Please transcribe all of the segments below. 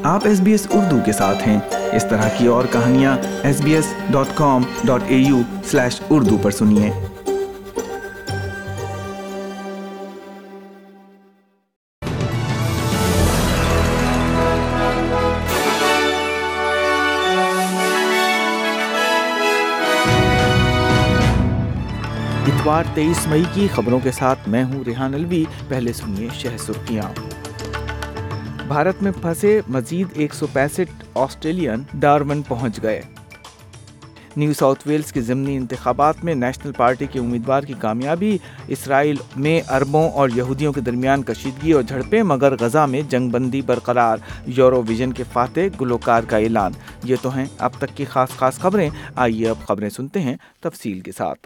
آپ SBS اردو کے ساتھ ہیں۔ اس طرح کی اور کہانیاں sbs.com.au/urdu پر سنیے۔ اتوار 23 مئی کی خبروں کے ساتھ میں ہوں ریحان الوی۔ پہلے سنیے شہ سرخیاں۔ بھارت میں پھنسے مزید 165 آسٹریلین ڈارون پہنچ گئے۔ نیو ساؤتھ ویلز کے ضمنی انتخابات میں نیشنل پارٹی کے امیدوار کی کامیابی، اسرائیل میں عربوں اور یہودیوں کے درمیان کشیدگی اور جھڑپیں مگر غزہ میں جنگ بندی برقرار، یورو ویژن کے فاتح گلوکار کا اعلان۔ یہ تو ہیں اب تک کی خاص خبریں۔ آئیے اب خبریں سنتے ہیں تفصیل کے ساتھ۔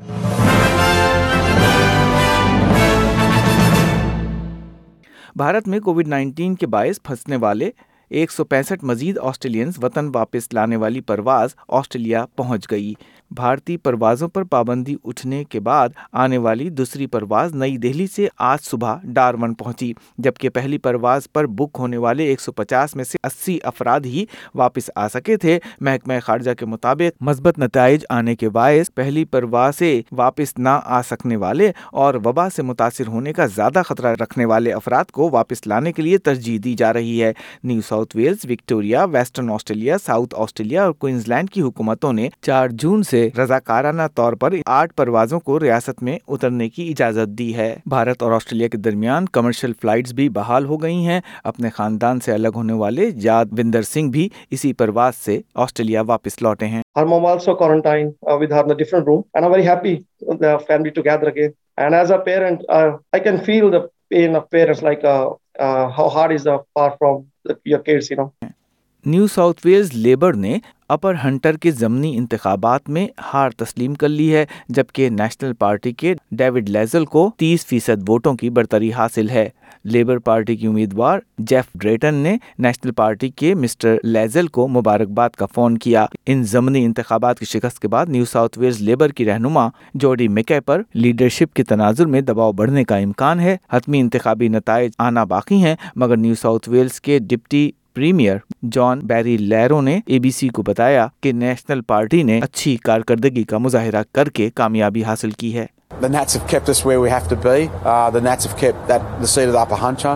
بھارت میں کووڈ-19 کے باعث پھنسنے والے 165 مزید آسٹریلینز وطن واپس لانے والی پرواز آسٹریلیا پہنچ گئی۔ بھارتی پروازوں پر پابندی اٹھنے کے بعد آنے والی دوسری پرواز نئی دہلی سے آج صبح ڈارون پہنچی، جبکہ پہلی پرواز پر بک ہونے والے 150 میں سے 80 افراد ہی واپس آ سکے تھے۔ محکمہ خارجہ کے مطابق مثبت نتائج آنے کے باعث پہلی پرواز سے واپس نہ آ سکنے والے اور وبا سے متاثر ہونے کا زیادہ خطرہ رکھنے والے افراد کو واپس لانے کے لیے ترجیح دی جا رہی ہے۔ New South Wales, Victoria, Western Australia, South Australia اور کوئنزلینڈ کی حکومتوں نے 4 جون سے رضاکارانہ طور پر 8 پروازوں کو ریاست میں اترنے کی اجازت دی ہے۔ بھارت اور آسٹریلیا کے درمیان کمرشل فلائٹس بھی بحال ہو گئی ہیں۔ اپنے خاندان سے الگ ہونے والے یادوندر سنگھ بھی اسی پرواز سے آسٹریلیا واپس لوٹے ہیں۔ Her mom also quarantined with her in a different room, and I'm very happy the family together again. And as a parent, I can feel the pain of parents, like how hard is far from your kids, you know. New South Wales Labor نے Upper Hunter کے ضمنی انتخابات میں ہار تسلیم کر لی ہے، جبکہ نیشنل پارٹی کے ڈیوڈ لیزل کو 30% ووٹوں کی برتری حاصل ہے۔ لیبر پارٹی کی امیدوار جیف ڈریٹن نے نیشنل پارٹی کے مسٹر لیزل کو مبارکباد کا فون کیا۔ ان ضمنی انتخابات کی شکست کے بعد نیو ساؤتھ ویلز لیبر کی رہنما جوڈی میکے پر لیڈرشپ کے تناظر میں دباؤ بڑھنے کا امکان ہے۔ حتمی انتخابی نتائج آنا باقی ہیں، مگر نیو ساؤتھ ویلز کے deputy premier John Barilaro نے ABC کو بتایا کہ نیشنل پارٹی نے اچھی کارکردگی کا مظاہرہ کر کے کامیابی حاصل کی ہے۔ The Nats have kept us where we have to be. The Nats have kept the seat of the upper hunter.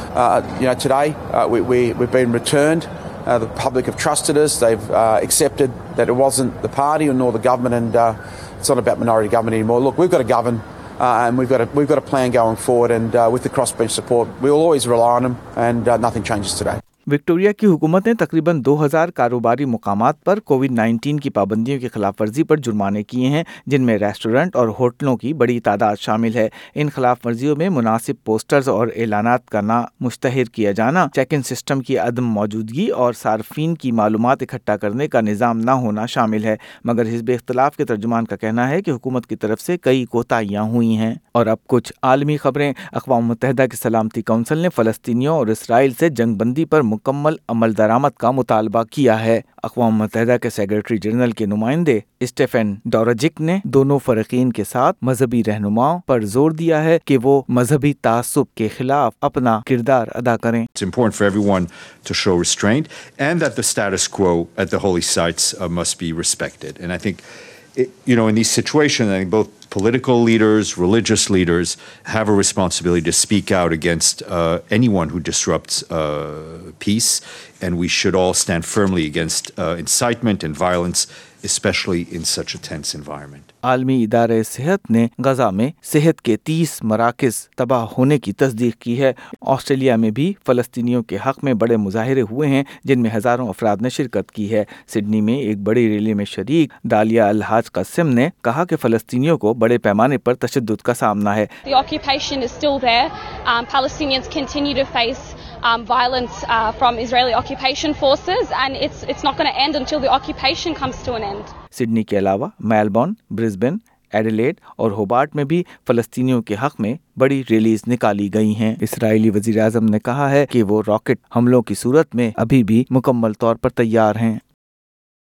Today we've been returned. The public have trusted us. They've accepted that it wasn't the party nor the government, and it's not about minority government anymore. Look, we've got to govern. And we've got a plan going forward, and with the crossbench support, we'll always rely on them, and nothing changes today. Victoria کی حکومت نے تقریباً 2000 کاروباری مقامات پر COVID-19 کی پابندیوں کی خلاف ورزی پر جرمانے کیے ہیں، جن میں ریسٹورنٹ اور ہوٹلوں کی بڑی تعداد شامل ہے۔ ان خلاف ورزیوں میں مناسب پوسٹرز اور اعلانات کا نہ مشتہر کیا جانا، چیک ان سسٹم کی عدم موجودگی اور صارفین کی معلومات اکٹھا کرنے کا نظام نہ ہونا شامل ہے۔ مگر حزب اختلاف کے ترجمان کا کہنا ہے کہ حکومت کی طرف سے کئی کوتاہیاں ہوئی ہیں۔ اور اب کچھ عالمی خبریں۔ اقوام متحدہ کی سلامتی کونسل نے فلسطینیوں اور اسرائیل سے جنگ بندی پر مکمل عمل درآمد کا مطالبہ کیا ہے۔ اقوام متحدہ کے سیکرٹری جنرل کے نمائندے اسٹیفن ڈوراجک نے دونوں فریقین کے ساتھ مذہبی رہنماؤں پر زور دیا ہے کہ وہ مذہبی تعصب کے خلاف اپنا کردار ادا کریں۔ It's important for everyone to show restraint and that the status quo at the holy sites must be respected. And I think in these situations, I think both political leaders, religious leaders have a responsibility to speak out against anyone who disrupts peace, and we should all stand firmly against incitement and violence, especially in such a tense environment. عالمی ادارہ صحت نے غزہ میں صحت کے 30 مراکز تباہ ہونے کی تصدیق کی ہے۔ آسٹریلیا میں بھی فلسطینیوں کے حق میں بڑے مظاہرے ہوئے ہیں، جن میں ہزاروں افراد نے شرکت کی ہے۔ سڈنی میں ایک بڑی ریلی میں شریک دالیہ الحاج قاسم نے کہا کہ فلسطینیوں کو بڑے پیمانے پر تشدد کا سامنا ہے۔ The occupation is still there. Palestinians continue to face violence from Israeli occupation forces, and it's not going to end until the occupation comes to an end. Sydney کے علاوہ میلبورن، برسبن، ایڈیلیڈ اور Hobart میں بھی فلسطینیوں کے حق میں بڑی ریلیز نکالی گئی ہیں۔ اسرائیلی وزیر اعظم نے کہا ہے کہ وہ راکٹ حملوں کی صورت میں ابھی بھی مکمل طور پر تیار ہیں۔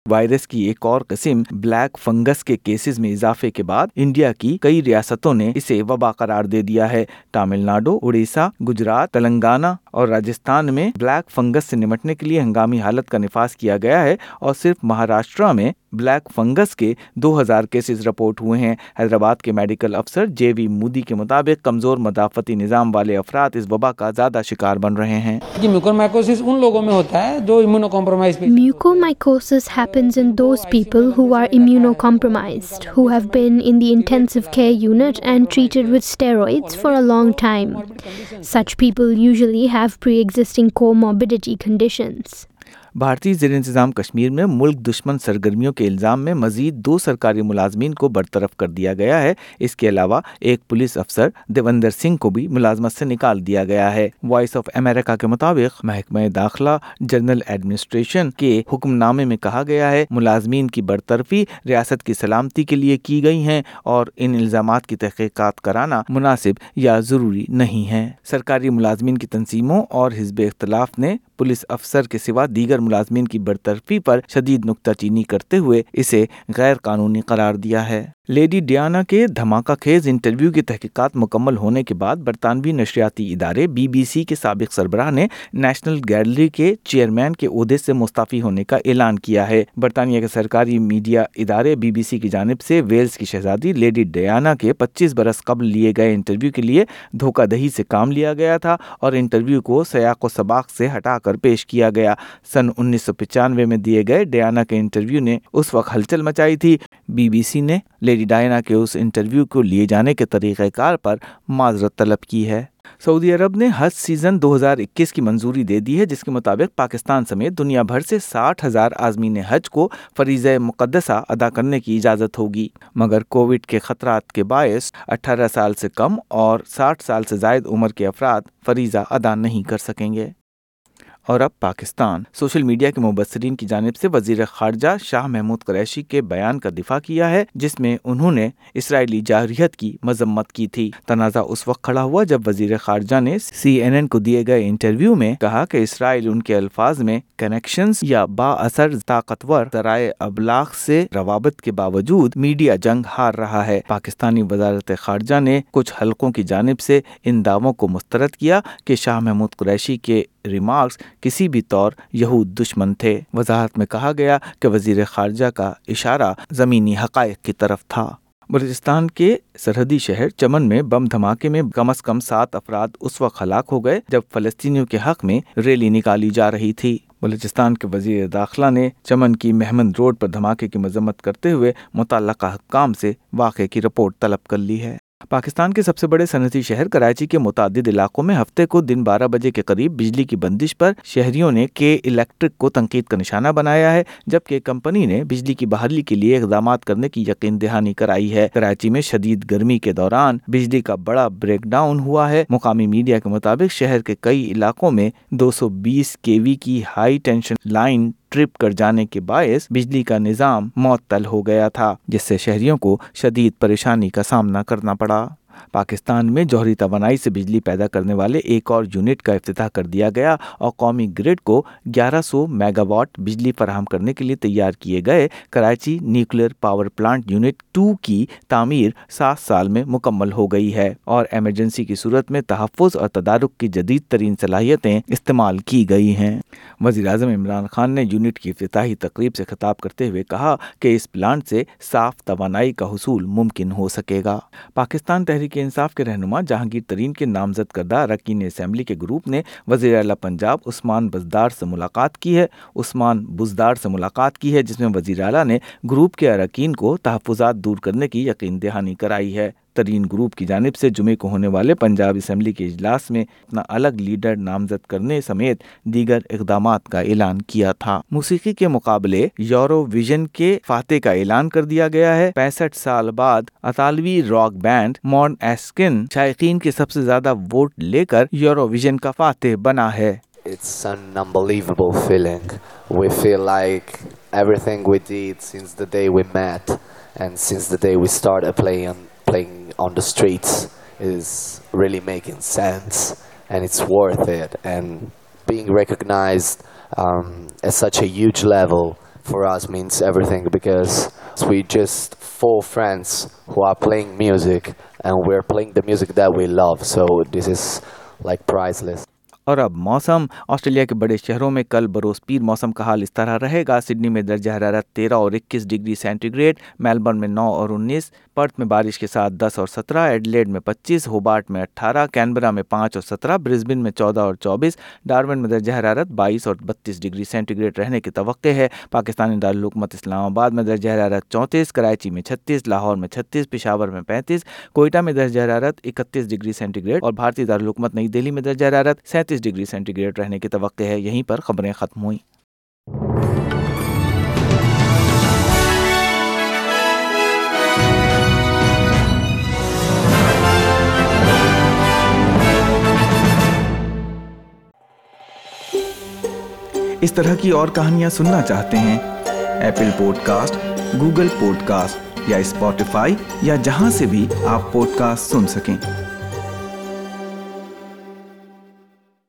वायरस की एक और किस्म ब्लैक फंगस के केसेस में इजाफे के बाद इंडिया की कई रियासतों ने इसे वबा करार दे दिया है। तमिलनाडु, उड़ीसा, गुजरात, तेलंगाना और राजस्थान में ब्लैक फंगस से निपटने के लिए हंगामी हालत का निफाज किया गया है और सिर्फ महाराष्ट्र में ब्लैक फंगस के 2000 केसेस रिपोर्ट हुए हैं। हैदराबाद के मेडिकल अफसर जेवी मोदी के मुताबिक कमजोर मदाफती निजाम वाले अफराद इस वबा का ज्यादा शिकार बन रहे हैं। म्यूकोरमाइकोसिस उन लोगों में होता है जो immunocompromised. Mucormycosis happens in those people who are immunocompromised, who have been in the intensive care unit and treated with steroids for a long time. Such people usually have pre-existing comorbidity conditions. भारतीय ज़ेर इंतज़ाम कश्मीर में मुल्क दुश्मन सरगर्मियों के इल्ज़ाम में मज़ीद 2 सरकारी मुलाजमीन को बरतरफ कर दिया गया है। इसके अलावा एक पुलिस अफसर देवेंद्र सिंह को भी मुलाजमत से निकाल दिया गया है। वॉइस ऑफ अमेरिका के मुताबिक महकमा दाखिला जनरल एडमिनिस्ट्रेशन के हुक्मनामे में कहा गया है मुलाजमीन की बरतरफी रियासत की सलामती के लिए की गई हैं और इन इल्ज़ामात की तहक़ीक़ात कराना मुनासिब या ज़रूरी नहीं है। सरकारी मुलाजमीन की तंजीमों और हिज़्ब इख्तिलाफ ने पुलिस अफसर के सिवा दीगर मुलाजमीन की बरतरफी पर शदीद नुक्ताचीनी करते हुए इसे गैर कानूनी करार दिया है। लेडी डियाना के धमाका खेज इंटरव्यू की तहकीकात मुकम्मल होने के बाद बरतानवी नशरियाती इदारे BBC के साबिक सरबराह ने नेशनल गैलरी के चेयरमैन के ओहदे से मुस्तफ़ी होने का ऐलान किया है। बरतानिया के सरकारी मीडिया इदारे BBC की जानिब से वेल्स की शहजादी लेडी डियाना के 25 बरस कबल लिए गए इंटरव्यू के लिए धोखाधही से काम लिया गया था और इंटरव्यू को सयाक व सबाक से हटाकर पेश किया गया। सन 1995 में दिए गए डियाना के इंटरव्यू ने उस वक्त हलचल मचाई थी। BBC ने लेडी डायना के उस इंटरव्यू को लिए जाने के तरीक़ेकार पर माजरत तलब की है। सऊदी अरब ने हज सीज़न 2021 की मंजूरी दे दी है, जिसके मुताबिक पाकिस्तान समेत दुनिया भर से 60,000 आज़मीन हज को फ़रीज़ा मुक़द्दसा अदा करने की इजाज़त होगी, मगर कोविड के ख़तरात के बायस 18 साल से कम और 60 साल से ज़ायद उम्र के अफराद फ़रीज़ा अदा नहीं कर सकेंगे। और अब पाकिस्तान। सोशल मीडिया के मुबस्सिरीन की जानिब से वज़ीर ख़ारजा शाह महमूद कुरैशी के बयान का दिफा किया है, जिसमें उन्होंने इसराइली जारहियत की मजम्मत की थी। तनाज़ा उस वक्त खड़ा हुआ जब वज़ीर ख़ारजा ने CNN को दिए गए इंटरव्यू में कहा कि इसराइल उनके अल्फाज में कनेक्शंस या बाअसर ताकतवर ज़राए अबलाग से रवाबत के बावजूद मीडिया जंग हार रहा है। पाकिस्तानी वज़ारत ख़ारजा ने कुछ हलकों की जानिब से इन दावों को मुस्तरद किया कि शाह महमूद कुरैशी के रिमार्क्स किसी भी तौर यहूद दुश्मन थे। वजाहत में कहा गया कि वज़ीर ख़ारजा का इशारा ज़मीनी हक़ाइक़ की तरफ था। बलूचिस्तान के सरहदी शहर चमन में बम धमाके में कम से कम 7 अफराद उस वक्त हलाक हो गए जब फ़लस्तीनियों के हक़ में रैली निकाली जा रही थी। बलूचिस्तान के वज़ीर दाखिला ने चमन की मेहमद रोड पर धमाके की मजम्मत करते हुए मुतल्लका हुक्काम से वाक़े की रिपोर्ट तलब कर ली है। पाकिस्तान के सबसे बड़े सनती शहर कराची के मुतादिद इलाकों में हफ्ते को दिन 12 बजे के करीब बिजली की बंदिश पर शहरियों ने के इलेक्ट्रिक को तनकीद का निशाना बनाया है, जबकि कंपनी ने बिजली की बहाली के लिए इक़दाम करने की यकीन दहानी कराई है। कराची में शदीद गर्मी के दौरान बिजली का बड़ा ब्रेकडाउन हुआ है। मुकामी मीडिया के मुताबिक शहर के कई इलाकों में 220 kV की हाई टेंशन लाइन ट्रिप कर जाने के बायस बिजली का निज़ाम मुअत्तल हो गया था, जिससे शहरियों को शदीद परेशानी का सामना करना पड़ा। पाकिस्तान में जौहरी तवानाई से बिजली पैदा करने वाले एक और यूनिट का इफ्तिताह कर दिया गया और कौमी ग्रिड को 1100 मेगावाट बिजली फराहम करने के लिए तैयार किए गए Karachi nuclear power plant unit 2 की तामीर 7 साल में मुकम्मल हो गई है और एमरजेंसी की सूरत में तहफ़्फ़ुज़ और तदारुक की जदीद तरीन सलाहियतें इस्तेमाल की गई हैं। वज़ीर-ए-आज़म इमरान खान ने यूनिट की इफ्तिताही तकरीब से खिताब करते हुए कहा कि इस प्लांट से साफ तवानाई का हुसूल मुमकिन हो सकेगा। पाकिस्तान तहरीक इंसाफ के रहनुमा जहांगीर तरीन के नामजद करदा अरकान असेंबली के ग्रुप ने वज़ीर आला पंजाब उस्मान बुज़दार से मुलाकात की है, जिसमें वज़ीर आला ने ग्रुप के अरकान को तहफ़्फ़ुज़ात दूर करने की यकीन दहानी कराई है। तरीन ग्रुप की जानिब से जुमे को होने वाले पंजाब असेंबली के इजलास में अपना अलग लीडर नामजद करने समेत दीगर इक़दामात का ऐलान किया था। मौसीकी के मुकाबले यूरोविजन के फाते का ऐलान कर दिया गया है। 65 साल बाद अतालवी रॉक बैंड मॉनएस्किन शायकीन के सबसे ज्यादा वोट लेकर यूरोविजन का फाते बना है। It's an unbelievable feeling. We feel like everything we did since the day we met and since the day we started playing on the streets is really making sense, and it's worth it, and being recognized at such a huge level for us means everything because we just 4 friends who are playing music and we're playing the music that we love, so this is like priceless. اور اب موسم. Australia کے بڑے شہروں میں کل بروز پیر موسم کا حال اس طرح رہے گا. سڈنی میں درجہ حرارت 13 اور 21 ڈگری سینٹی گریڈ، میلبرن میں 9 اور 19، پرتھ میں بارش کے ساتھ 10 اور 17، ایڈلیڈ میں 25، ہوبارٹ میں 18، کینبرا میں 5 اور 17، برسبن میں 14 اور 24، ڈارون میں درجہ حرارت 22 اور 32 ڈگری سینٹی گریڈ رہنے کی توقع ہے. پاکستانی دارالحکومت اسلام آباد میں درجہ حرارت 34، کراچی میں 36، لاہور میں 36، پشاور میں 35، کوئٹہ میں درجہ حرارت 31 ڈگری سینٹی گریڈ اور بھارتی دارالحکومت نئی دہلی میں درجہ حرارت 37 ڈگری سینٹی گریڈ رہنے کی توقع ہے. یہیں پر خبریں ختم ہوئیں. اس طرح کی اور کہانیاں سننا چاہتے ہیں؟ Apple podcast, Google podcast یا اسپوٹیفائی یا جہاں سے بھی آپ پوڈ کاسٹ سن سکیں.